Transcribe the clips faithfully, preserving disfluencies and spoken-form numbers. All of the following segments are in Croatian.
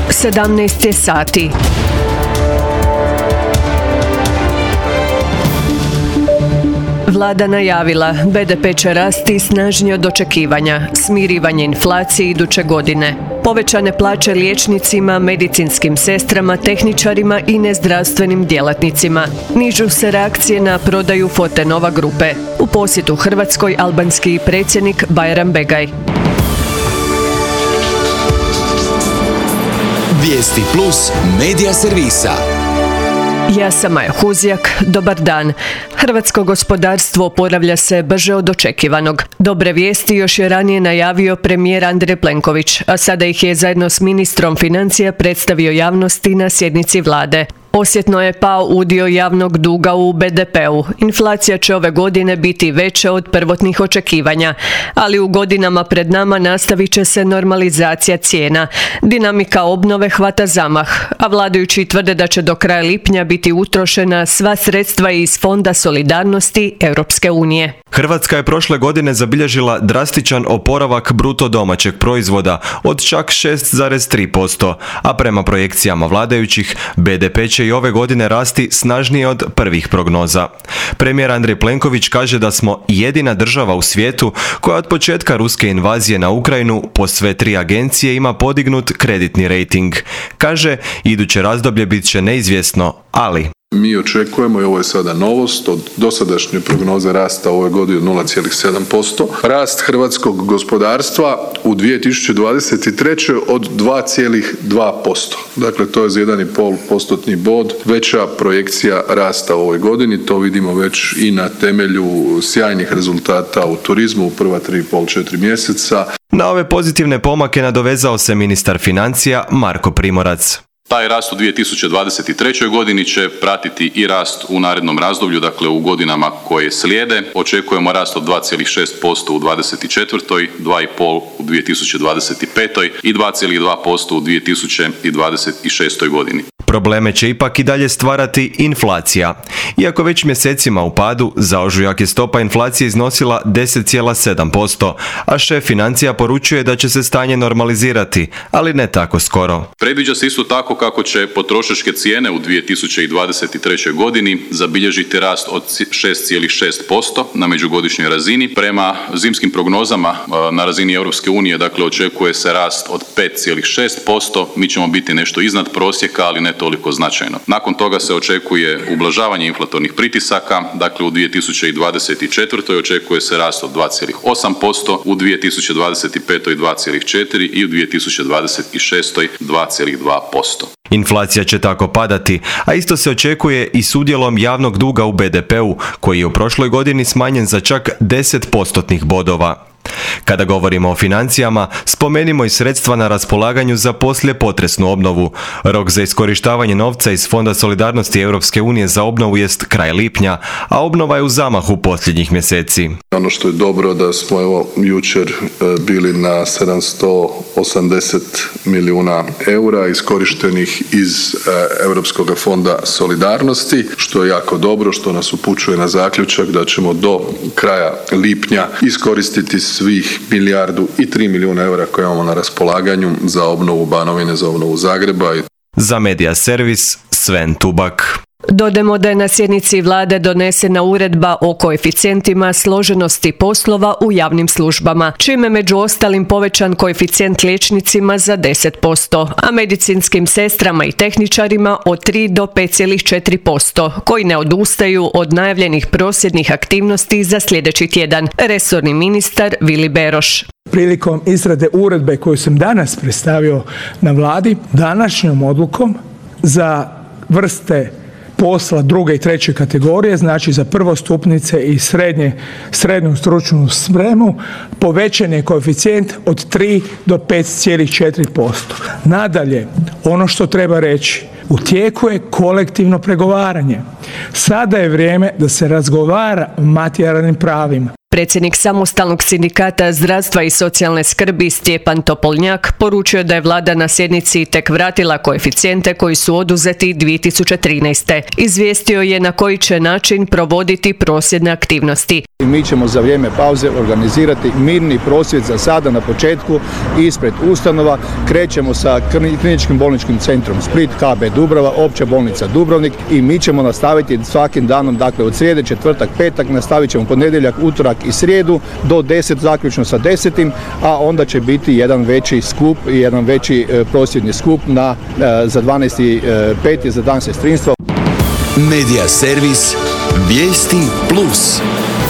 sedamnaest je sati. Vlada najavila, be de pe će rasti snažnije od očekivanja, smirivanje inflacije iduće godine. Povećane plaće liječnicima, medicinskim sestrama, tehničarima i nezdravstvenim djelatnicima. Nižu se reakcije na prodaju Fortenova grupe. U posjetu Hrvatskoj albanski predsjednik Bajram Begaj. Vijesti plus medija servisa. Ja sam Maja Huzjak, dobar dan. Hrvatsko gospodarstvo oporavlja se brže od očekivanog. Dobre vijesti još je ranije najavio premijer Andrej Plenković, a sada ih je zajedno s ministrom financija predstavio javnosti na sjednici vlade. Osjetno je pao udio javnog duga u be de peu. Inflacija će ove godine biti veća od prvotnih očekivanja, ali u godinama pred nama nastavit će se normalizacija cijena. Dinamika obnove hvata zamah, a vladajući tvrde da će do kraja lipnja biti utrošena sva sredstva iz Fonda solidarnosti Europske unije. Hrvatska je prošle godine zabilježila drastičan oporavak bruto domaćeg proizvoda od čak šest zarez tri posto, a prema projekcijama vladajućih be de pe će i ove godine rasti snažnije od prvih prognoza. Premijer Andrej Plenković kaže da smo jedina država u svijetu koja od početka ruske invazije na Ukrajinu po sve tri agencije ima podignut kreditni rejting. Kaže, iduće razdoblje bit će neizvjesno, ali... Mi očekujemo, i ovo je sada novost, od dosadašnje prognoze rasta ove godine od nula zarez sedam posto, rast hrvatskog gospodarstva u dvije tisuće dvadeset trećoj od dva zarez dva posto. Dakle, to je za jedan zarez pet postotni bod veća projekcija rasta u ovoj godini. To vidimo već i na temelju sjajnih rezultata u turizmu u prva tri i pol, četiri mjeseca. Na ove pozitivne pomake nadovezao se ministar financija Marko Primorac. Taj rast u dvije tisuće dvadeset trećoj godini će pratiti i rast u narednom razdoblju, dakle u godinama koje slijede. Očekujemo rast od dva zarez šest posto u dvadeset četvrtoj, dva zarez pet u dvije tisuće dvadeset petoj i dva zarez dva posto u dvije tisuće dvadeset šestoj godini. Probleme će ipak i dalje stvarati inflacija. Iako već mjesecima u padu, za ožujak je stopa inflacije iznosila deset zarez sedam posto, a šef financija poručuje da će se stanje normalizirati, ali ne tako skoro. Predviđa se isto tako kako će potrošačke cijene u dvije tisuće dvadeset trećoj godini zabilježiti rast od šest zarez šest posto na međugodišnjoj razini. Prema zimskim prognozama na razini Europske unije, dakle, očekuje se rast od pet zarez šest posto. Mi ćemo biti nešto iznad prosjeka, ali ne toliko značajno. Nakon toga se očekuje ublažavanje inflatornih pritisaka, dakle u dvije tisuće dvadeset četvrtoj očekuje se rast od dva zarez osam posto, u dvije tisuće dvadeset petoj dva zarez četiri i u dvije tisuće dvadeset šestoj dva zarez dva posto. Inflacija će tako padati, a isto se očekuje i s udjelom javnog duga u be de peu, koji je u prošloj godini smanjen za čak deset postotnih bodova. Kada govorimo o financijama, spomenimo i sredstva na raspolaganju za poslijepotresnu obnovu. Rok za iskorištavanje novca iz Fonda solidarnosti Europske unije za obnovu jest kraj lipnja, a obnova je u zamahu posljednjih mjeseci. Ono što je dobro da smo evo jučer bili na sedamsto osamdeset milijuna eura iskorištenih iz Europskog fonda solidarnosti, što je jako dobro, što nas upućuje na zaključak da ćemo do kraja lipnja iskoristiti svih milijardu i tri milijuna eura koje imamo na raspolaganju za obnovu Banovine, za obnovu Zagreba. Za Medija servis Sven Tubak. Dodajmo da je na sjednici vlade donesena uredba o koeficijentima složenosti poslova u javnim službama, čime među ostalim povećan koeficijent liječnicima za deset posto, a medicinskim sestrama i tehničarima od tri do pet zarez četiri posto, koji ne odustaju od najavljenih prosvjednih aktivnosti za sljedeći tjedan. Resorni ministar Vili Beroš. Prilikom izrade uredbe koju sam danas predstavio na vladi, današnjom odlukom za vrste posla druge i treće kategorije, znači za prvostupnice i srednje, srednju stručnu spremu, povećan je koeficijent od tri do pet zarez četiri posto. Nadalje, ono što treba reći, u tijeku je kolektivno pregovaranje. Sada je vrijeme da se razgovara o materijalnim pravima. Predsjednik Samostalnog sindikata zdravstva i socijalne skrbi Stjepan Topolnjak poručio da je vlada na sjednici tek vratila koeficijente koji su oduzeti dvije tisuće trinaeste. Izvijestio je na koji će način provoditi prosvjedne aktivnosti. Mi ćemo za vrijeme pauze organizirati mirni prosvjed za sada na početku ispred ustanova. Krećemo sa Kliničkim bolničkim centrom Split, K B Dubrava, Opća bolnica Dubrovnik i mi ćemo nastaviti svakim danom, dakle od srijede, četvrtak, petak, nastavit ćemo ponedjeljak, utorak i srijedu do deset, zaključno sa desetim, a onda će biti jedan veći skup i jedan veći prosvjedni skup na, za dvanaesti peti za dan sestrinstva. Medija servis Vijesti plus.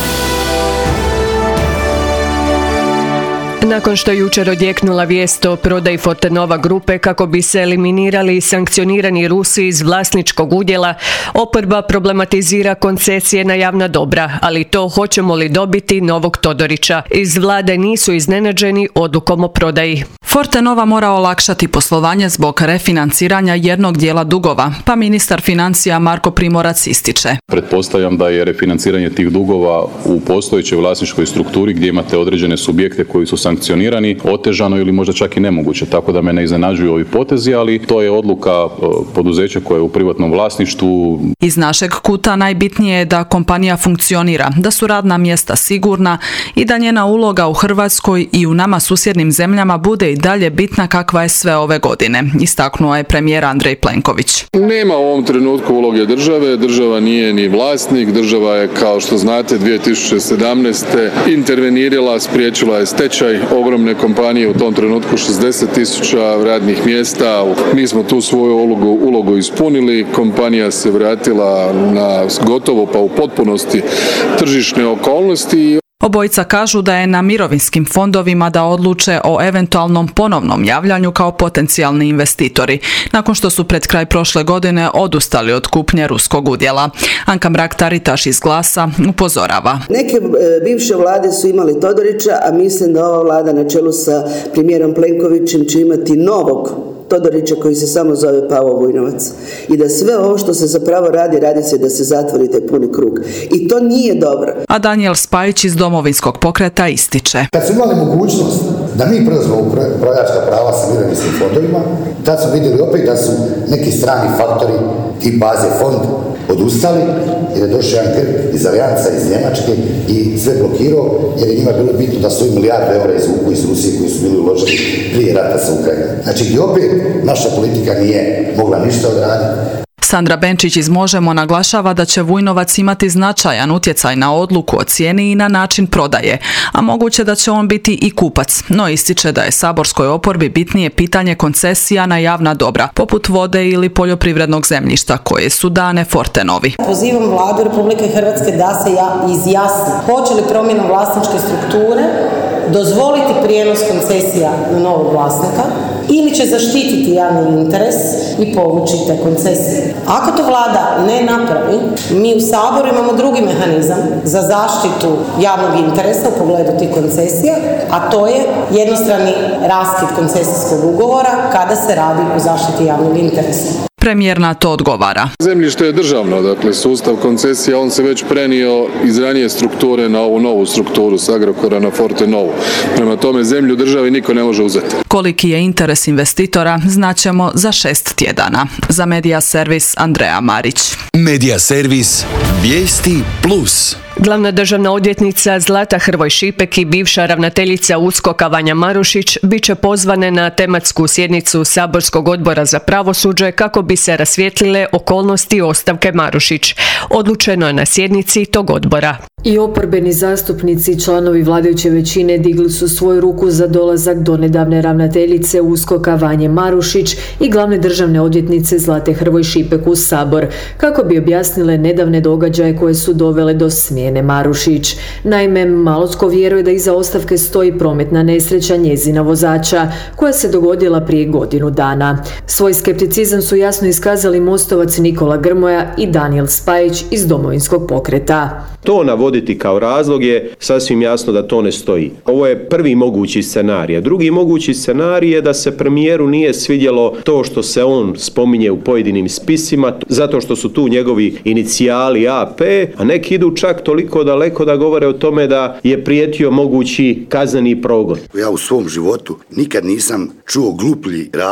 Nakon što je jučer odjeknula vijest o prodaji Fortenova grupe kako bi se eliminirali i sankcionirani Rusi iz vlasničkog udjela, oporba problematizira koncesije na javna dobra, ali to hoćemo li dobiti novog Todorića. Iz vlade nisu iznenađeni odlukom o prodaji. Fortenova mora olakšati poslovanje zbog refinanciranja jednog dijela dugova, pa ministar financija Marko Primorac ističe. Pretpostavljam da je refinanciranje tih dugova u postojećoj vlasničkoj strukturi gdje imate određene subjekte koji su sankcionirani, otežano ili možda čak i nemoguće, tako da me ne iznenađuju ovi potezi, ali to je odluka poduzeća koje je u privatnom vlasništvu. Iz našeg kuta najbitnije je da kompanija funkcionira, da su radna mjesta sigurna i da njena uloga u Hrvatskoj i u nama susjednim zemljama bude i dalje bitna kakva je sve ove godine, istaknuo je premijer Andrej Plenković. Nema u ovom trenutku uloge države, država nije ni vlasnik, država je, kao što znate, dvije tisuće sedamnaeste. intervenirala, spriječila je stečaj ogromne kompanije, u tom trenutku šezdeset tisuća radnih mjesta. Mi smo tu svoju ulogu, ulogu ispunili, kompanija se vratila na gotovo pa u potpunosti tržišne okolnosti. Obojica kažu da je na mirovinskim fondovima da odluče o eventualnom ponovnom javljanju kao potencijalni investitori, nakon što su pred kraj prošle godine odustali od kupnje ruskog udjela. Anka Mrak-Taritaš iz Glasa upozorava. Neke bivše vlade su imali Todorića, a mislim da ova vlada na čelu sa premijerom Plenkovićem će imati novog Todorića koji se samo zove Pavo Vujnovac. I da sve ovo što se zapravo radi, radi se da se zatvori taj puni krug. I to nije dobro. A Danijel Spajić iz Domovinskog pokreta ističe. Kad su imali mogućnost da mi preuzmemo upravljačka prava sa mirovinskim fondovima, tad smo vidjeli opet da su neki strani faktori tip baze fond odustali, jer je došao jedan grb iz Alijanca, iz Njemačke i sve blokirao, jer je njima bilo bitno da stoji milijarde eura izvuku iz Rusije koji su bili uloženi prije rata sa Ukrajinom. Znači gdje opet naša politika nije mogla ništa odraditi. Sandra Benčić iz Možemo naglašava da će Vujnovac imati značajan utjecaj na odluku o cijeni i na način prodaje, a moguće da će on biti i kupac, no ističe da je saborskoj oporbi bitnije pitanje koncesija na javna dobra, poput vode ili poljoprivrednog zemljišta koje su dane Fortenovi. Pozivam vladu Republike Hrvatske da se izjasni hoće li promjenom vlasničke strukture dozvoliti prijenos koncesija na novog vlasnika ili će zaštititi javni interes i povući te koncesije. Ako to vlada ne napravi, mi u Saboru imamo drugi mehanizam za zaštitu javnog interesa u pogledu tih koncesija, a to je jednostrani raskid koncesijskog ugovora kada se radi o zaštiti javnog interesa. Premijer na to odgovara. Zemljište je državno, dakle sustav koncesija, on se već prenio iz ranije strukture na ovu novu strukturu s Agrokora na Fortenovu. Prema tome zemlju državi niko ne može uzeti. Koliki je interes investitora znaćemo za šest tjedana. Za Medija servis Andreja Marić. Medija servis Vijesti plus. Glavna državna odvjetnica Zlata Hrvoj Šipek i bivša ravnateljica USKOK-a Vanja Marušić bit će pozvane na tematsku sjednicu Saborskog odbora za pravosuđe kako bi se rasvijetlile okolnosti ostavke Marušić. Odlučeno je na sjednici tog odbora. I oporbeni zastupnici i članovi vladajuće većine digli su svoju ruku za dolazak donedavne ravnateljice USKOK-a Vanje Marušić i glavne državne odvjetnice Zlate Hrvoj Šipek u Sabor, kako bi objasnile nedavne događaje koje su dovele do smjene Marušić. Naime, malo tko vjeruje da iza ostavke stoji prometna nesreća njezina vozača, koja se dogodila prije godinu dana. Svoj skepticizam su jasno iskazali Mostovac Nikola Grmoja i Danijel Spajić iz Domovinskog pokreta. To navoditi kao razlog je sasvim jasno da to ne stoji. Ovo je prvi mogući scenarij. Drugi mogući scenarij je da se premijeru nije svidjelo to što se on spominje u pojedinim spisima, zato što su tu njegovi inicijali A P, a neki idu čak toliko daleko da govore o tome da je prijetio mogući kazneni progon. Ja u svom životu nikad nisam čuo gluplji razlog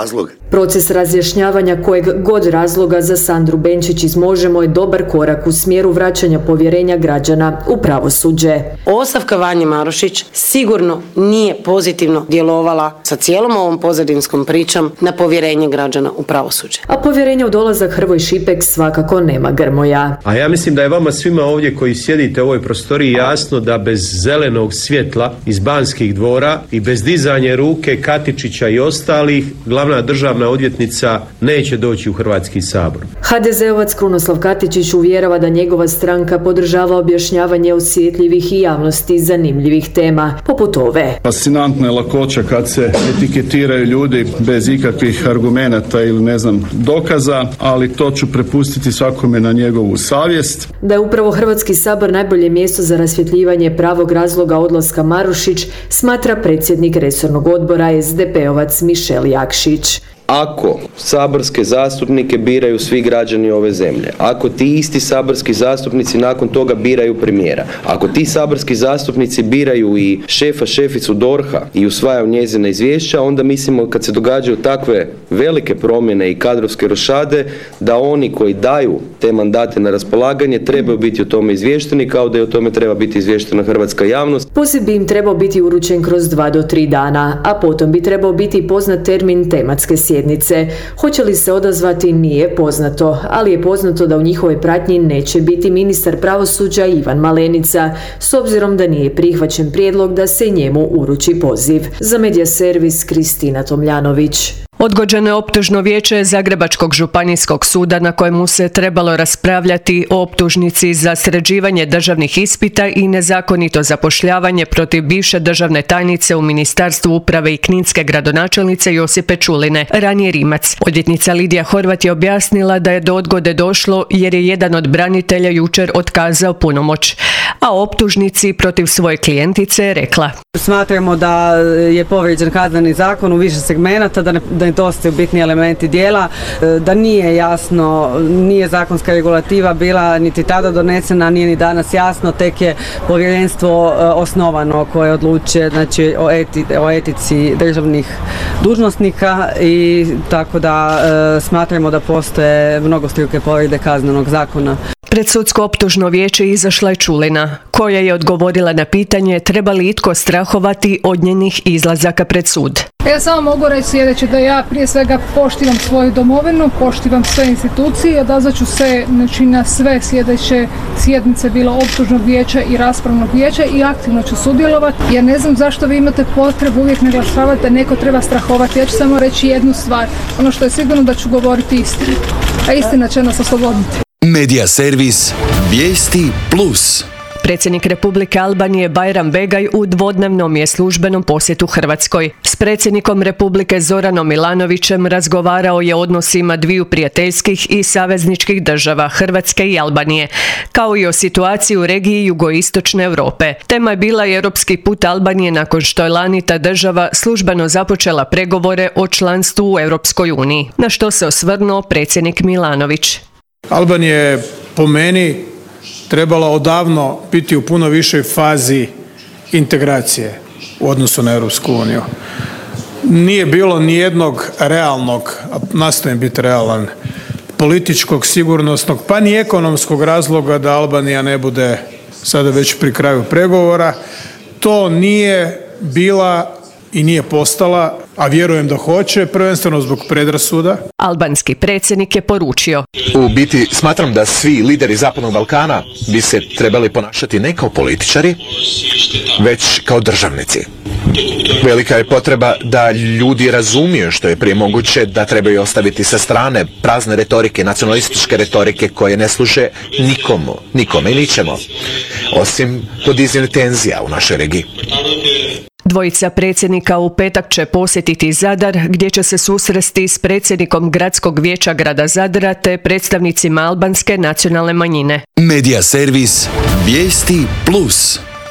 Proces razjašnjavanja kojeg god razloga za Sandru Benčić iz Možemo je dobar korak u smjeru vraćanja povjerenja građana u pravosuđe. Ostavka Vanje Marušić sigurno nije pozitivno djelovala sa cijelom ovom pozadinskom pričom na povjerenje građana u pravosuđe. A povjerenje u dolazak Hrvoj Šipek svakako nema Grmoja. A ja mislim da je vama svima ovdje koji sjedite u ovoj prostoriji jasno da bez zelenog svjetla iz Banskih dvora i bez dizanja ruke Katičića i ostalih glavna državna odvjetnica neće doći u Hrvatski sabor. ha de zeovac Krunoslav Katičić uvjerava da njegova stranka podržava objašnjavanje osjetljivih i javnosti zanimljivih tema, poput ove. Fascinantna je lakoća kad se etiketiraju ljudi bez ikakvih argumenata ili ne znam dokaza, ali to ću prepustiti svakome na njegovu savjest. Da je upravo Hrvatski sabor najbolje mjesto za rasvjetljivanje pravog razloga odlaska Marušić, smatra predsjednik resornog odbora es de pe-ovac Mišel Jakšić. Ako saborske zastupnike biraju svi građani ove zemlje, ako ti isti saborski zastupnici nakon toga biraju premijera, ako ti saborski zastupnici biraju i šefa, šeficu dorha i usvajaju njezina izvješća, onda mislimo kad se događaju takve velike promjene i kadrovske rošade, da oni koji daju te mandate na raspolaganje trebaju biti o tome izvješteni, kao da je o tome treba biti izvještena hrvatska javnost. Poziv bi im trebao biti uručen kroz dva do tri dana, a potom bi trebao biti poznat termin tematske sjednice. Hoće li se odazvati nije poznato, ali je poznato da u njihovoj pratnji neće biti ministar pravosuđa Ivan Malenica, s obzirom da nije prihvaćen prijedlog da se njemu uruči poziv. Za Medija servis Kristina Tomljanović. Odgođeno je optužno vijeće Zagrebačkog županijskog suda na kojemu se trebalo raspravljati o optužnici za sređivanje državnih ispita i nezakonito zapošljavanje protiv bivše državne tajnice u Ministarstvu uprave i kninske gradonačelnice Josipe Čuline, ranije Rimac. Odvjetnica Lidija Horvat je objasnila da je do odgode došlo jer je jedan od branitelja jučer otkazao punomoć, a o optužnici protiv svoje klijentice je rekla. Smatramo da je povrijeđen kazneni zakon u više segmenata, da ne, da nedostaju bitni elementi dijela, da nije jasno, nije zakonska regulativa bila niti tada donesena, nije ni danas jasno, tek je povjerenstvo osnovano koje odlučuje, znači, o, eti, o etici državnih dužnosnika, i tako da e, smatramo da postoje mnogostruke povrede kaznenog zakona. Pred sudsko optužno vijeće izašla je Čulina, koja je odgovorila na pitanje treba li itko strahovati od njenih izlazaka pred sud. Ja samo mogu reći sljedeće, da ja prije svega poštivam svoju domovinu, poštivam sve institucije, odazvaću se, znači, na sve sljedeće sjednice bilo optužnog vijeća i raspravnog vijeća i aktivno ću sudjelovati, jer ne znam zašto vi imate potrebu uvijek naglašavati da neko treba strahovati. Ja ću samo reći jednu stvar, ono što je sigurno da ću govoriti istinu, a istina će nas osloboditi. Medija servis Vijesti plus. Predsjednik Republike Albanije Bajram Begaj u dvodnevnom je službenom posjetu Hrvatskoj. S predsjednikom Republike Zoranom Milanovićem razgovarao je o odnosima dviju prijateljskih i savezničkih država, Hrvatske i Albanije, kao i o situaciji u regiji jugoistočne Europe. Tema je bila i europski put Albanije nakon što je lani ta država službeno započela pregovore o članstvu u Europskoj uniji, na što se osvrnuo predsjednik Milanović. Albanija je po meni trebala odavno biti u puno višoj fazi integracije u odnosu na Europsku uniju. Nije bilo ni jednog realnog, a nastojim biti realan, političkog, sigurnosnog, pa ni ekonomskog razloga da Albanija ne bude sada već pri kraju pregovora. To nije bila i nije postala, a vjerujem da hoće, prvenstveno zbog predrasuda. Albanski predsjednik je poručio: U biti smatram da svi lideri Zapadnog Balkana bi se trebali ponašati ne kao političari, već kao državnici. Velika je potreba da ljudi razumiju što je prije moguće da trebaju ostaviti sa strane prazne retorike, nacionalističke retorike koje ne služe nikomu, nikome i ničemu, osim podizanja tenzija u našoj regiji. Dvojica predsjednika u petak će posjetiti Zadar, gdje će se susresti s predsjednikom Gradskog vijeća grada Zadra te predstavnicima albanske nacionalne manjine. Medija servis Vijesti plus.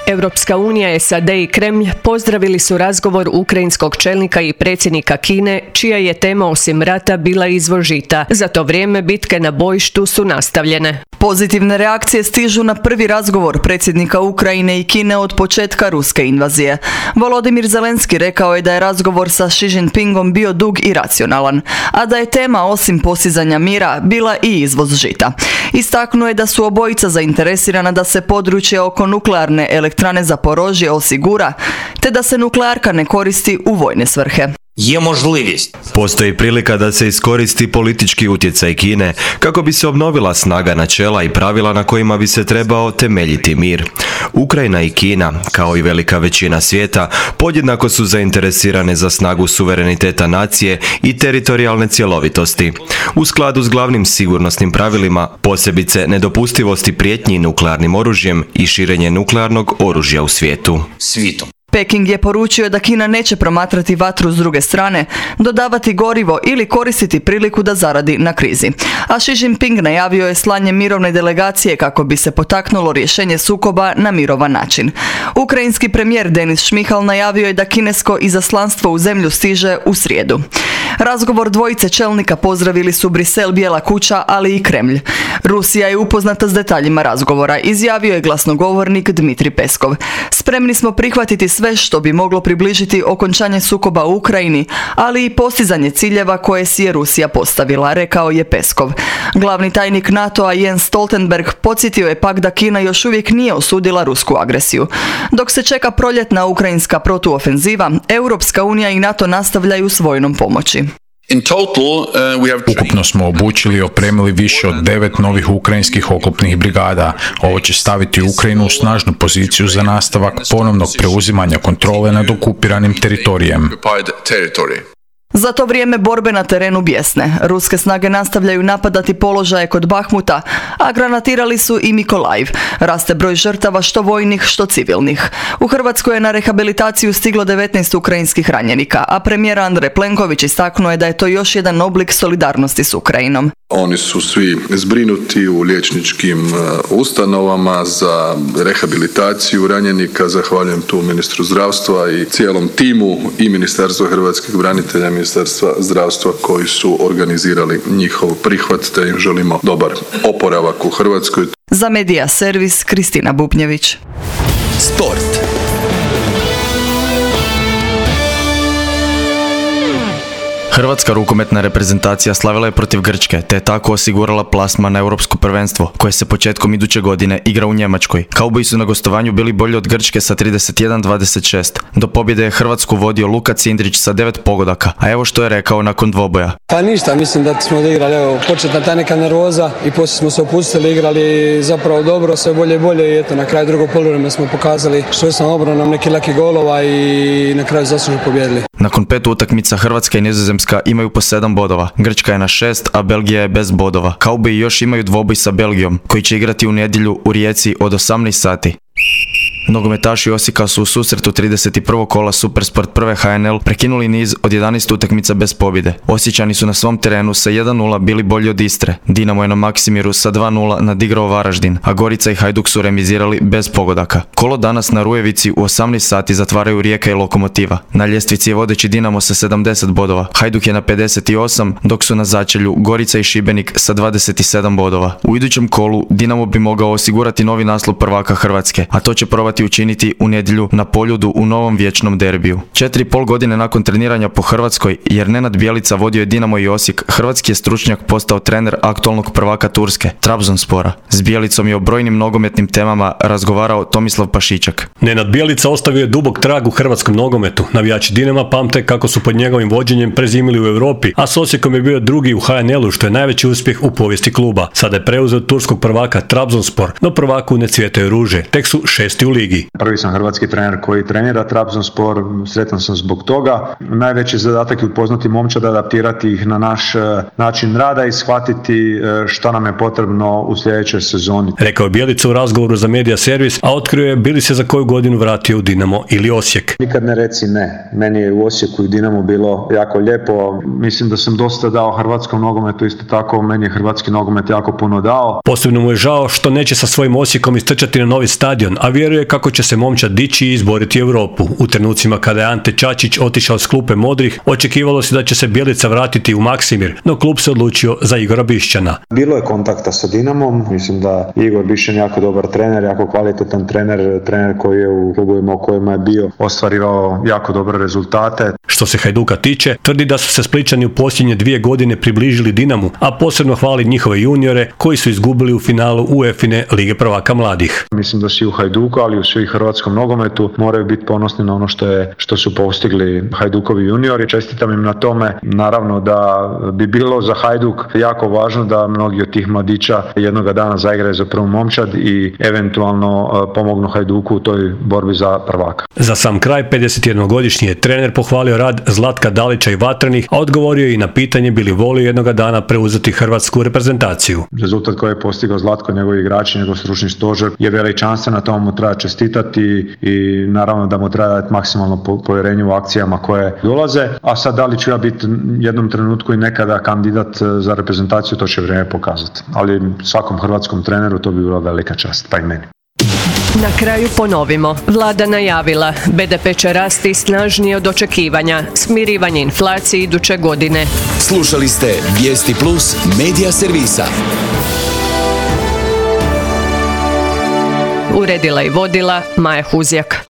Europska unija, S A D i Kremlj pozdravili su razgovor ukrajinskog čelnika i predsjednika Kine, čija je tema osim rata bila izvoz žita. Za to vrijeme bitke na bojištu su nastavljene. Pozitivne reakcije stižu na prvi razgovor predsjednika Ukrajine i Kine od početka ruske invazije. Volodimir Zelenski rekao je da je razgovor sa Xi Jinpingom bio dug i racionalan, a da je tema osim postizanja mira bila i izvoz žita. Istaknuo je da su obojica zainteresirana da se područje oko nuklearne elektrane Zaporožje osigura, te da se nuklearka ne koristi u vojne svrhe. Є можливість. Postoji prilika da se iskoristi politički utjecaj Kine kako bi se obnovila snaga načela i pravila na kojima bi se trebao temeljiti mir. Ukrajina i Kina, kao i velika većina svijeta, podjednako su zainteresirane za snagu suvereniteta nacije i teritorijalne cjelovitosti. U skladu s glavnim sigurnosnim pravilima, posebice nedopustivosti prijetnji nuklearnim oružjem i širenje nuklearnog oružja u svijetu. Світом. Peking je poručio da Kina neće promatrati vatru s druge strane, dodavati gorivo ili koristiti priliku da zaradi na krizi. A Xi Jinping najavio je slanje mirovne delegacije kako bi se potaknulo rješenje sukoba na mirovan način. Ukrajinski premijer Denis Šmihal najavio je da kinesko izaslanstvo u zemlju stiže u srijedu. Razgovor dvojice čelnika pozdravili su Brisel, Bijela kuća, ali i Kremlj. Rusija je upoznata s detaljima razgovora, izjavio je glasnogovornik Dmitri Peskov. Spremni smo prihvatiti sve što bi moglo približiti okončanje sukoba u Ukrajini, ali i postizanje ciljeva koje si je Rusija postavila, rekao je Peskov. Glavni tajnik NATO-a Jens Stoltenberg podsjetio je pak da Kina još uvijek nije osudila rusku agresiju. Dok se čeka proljetna ukrajinska protuofenziva, Europska unija i NATO nastavljaju s vojnom pomoći. Ukupno smo obučili i opremili više od devet novih ukrajinskih oklopnih brigada. Ovo će staviti Ukrajinu u snažnu poziciju za nastavak ponovnog preuzimanja kontrole nad okupiranim teritorijem. Za to vrijeme borbe na terenu bijesne. Ruske snage nastavljaju napadati položaje kod Bahmuta, a granatirali su i Mikolajiv. Raste broj žrtava što vojnih, što civilnih. U Hrvatskoj je na rehabilitaciju stiglo devetnaest ukrajinskih ranjenika, a premijer Andrej Plenković istaknuo je da je to još jedan oblik solidarnosti s Ukrajinom. Oni su svi zbrinuti u liječničkim ustanovama za rehabilitaciju ranjenika. Zahvaljujem tu ministru zdravstva i cijelom timu i Ministarstva hrvatskih branitelja, Ministarstva zdravstva koji su organizirali njihov prihvat, te im želimo dobar oporavak u Hrvatskoj. Za Medija servis Kristina Bubnjević. Sport. Hrvatska rukometna reprezentacija slavila je protiv Grčke, te je tako osigurala plasman na europsko prvenstvo, koje se početkom iduće godine igra u Njemačkoj. Kauboji su na gostovanju bili bolji od Grčke sa trideset jedan dvadeset šest. Do pobjede je Hrvatsku vodio Luka Cindrić sa devet pogodaka, a evo što je rekao nakon dvoboja. Pa ništa, mislim da smo odigrali, evo, početna ta neka nervoza i poslije smo se opustili, igrali zapravo dobro, sve bolje i bolje i eto, na kraju drugog poluvremena smo pokazali što sam obranom neki laki golova i na kraju zaslužno pobjedili. Nakon pet utakmica Hrvatska i Nizozemska imaju po sedam bodova. Grčka je na šest, a Belgija je bez bodova. Kauboji još imaju dvoboj sa Belgijom, koji će igrati u nedjelju u Rijeci od osamnaest sati. Nogometaši Osijeka su u susretu trideset prvog kola Supersport prve H N L prekinuli niz od jedanaest utakmica bez pobjede. Osječani su na svom terenu sa jedan nula bili bolji od Istre. Dinamo je na Maksimiru sa dva nula nadigrao Varaždin, a Gorica i Hajduk su remizirali bez pogodaka. Kolo danas na Rujevici u osamnaest sati zatvaraju Rijeka i Lokomotiva. Na ljestvici je vodeći Dinamo sa sedamdeset bodova, Hajduk je na pedeset osam, dok su na začelju Gorica i Šibenik sa dvadeset sedam bodova. U idućem kolu Dinamo bi mogao osigurati novi naslov prvaka Hrvatske, a to će probati učiniti u nedjelju na Poljudu u novom vječnom derbiju. Četiri i pol godine nakon treniranja po Hrvatskoj, jer Nenad Bjelica vodio je Dinamo i Osijek, hrvatski je stručnjak postao trener aktualnog prvaka Turske, Trabzonspora. S Bjelicom je o brojnim nogometnim temama razgovarao Tomislav Pašičak. Nenad Bjelica ostavio je dubok trag u hrvatskom nogometu. Navijači Dinama pamte kako su pod njegovim vođenjem prezimili u Europi, a s Osijekom je bio drugi u H N L-u, što je najveći uspjeh u povijesti kluba. Sada je preuzeo turskog prvaka Trabzonspor, no prvaku ne cvjetaju ruže, tek su šesti u ligi. Prvi sam hrvatski trener koji trenira Trabzonspor, sretan sam zbog toga. Najveći zadatak je upoznati momčad, adaptirati ih na naš način rada i shvatiti šta nam je potrebno u sljedećoj sezoni. Rekao je Bjelica u razgovoru za Medija servis, a otkrio je bi li se za koju godinu vratio u Dinamo ili Osijek. Nikad ne reci ne. Meni je u Osijeku i Dinamo bilo jako lijepo. Mislim da sam dosta dao hrvatskom nogometu, isto tako meni je hrvatski nogomet jako puno dao. Posebno mu je žao što neće sa svojim Osijekom istrčati na novi stadion, a vjeruje kako će se momčad dići i izboriti Europu. U trenucima kada je Ante Čačić otišao s klupe modrih, očekivalo se da će se Bjelica vratiti u Maksimir, no klub se odlučio za Igora Bišćana. Bilo je kontakta sa Dinamom, mislim da Igor Bišćan jako dobar trener, jako kvalitetan trener, trener koji je u klubovima u kojima je bio ostvarivao jako dobre rezultate. Što se Hajduka tiče, tvrdi da su se Splićani u posljednje dvije godine približili Dinamu, a posebno hvali njihove juniore koji su izgubili u finalu UEFA-ine Lige prvaka mladih. Mislim da svi u Hajduku, ali u svi hrvatskom nogometu moraju biti ponosni na ono što je što su postigli Hajdukovi juniori. Čestitam im na tome. Naravno da bi bilo za Hajduk jako važno da mnogi od tih mladića jednoga dana zaigraju za prvu momčad i eventualno pomognu Hajduku u toj borbi za prvaka. Za sam kraj, pedesetjednogodišnji je trener pohvalio rad Zlatka Dalića i Vatrenih, a odgovorio je i na pitanje bi li volio jednoga dana preuzeti hrvatsku reprezentaciju. Rezultat koji je postigao Zlatko, njegovi igrači, njegov stručni stožer je veličanstven, na tomu mu treba čestitati i naravno da mu treba dati maksimalno povjerenje u akcijama koje dolaze. A sad da li ću ja biti jednom trenutku i nekada kandidat za reprezentaciju, to će vrijeme pokazati. Ali svakom hrvatskom treneru to bi bila velika čast, pa i meni. Na kraju ponovimo. Vlada najavila, be de pe će rasti snažnije od očekivanja, smirivanje inflacije iduće godine. Slušali ste Vijesti Plus medija servisa. Uredila i vodila Maja Huzjak.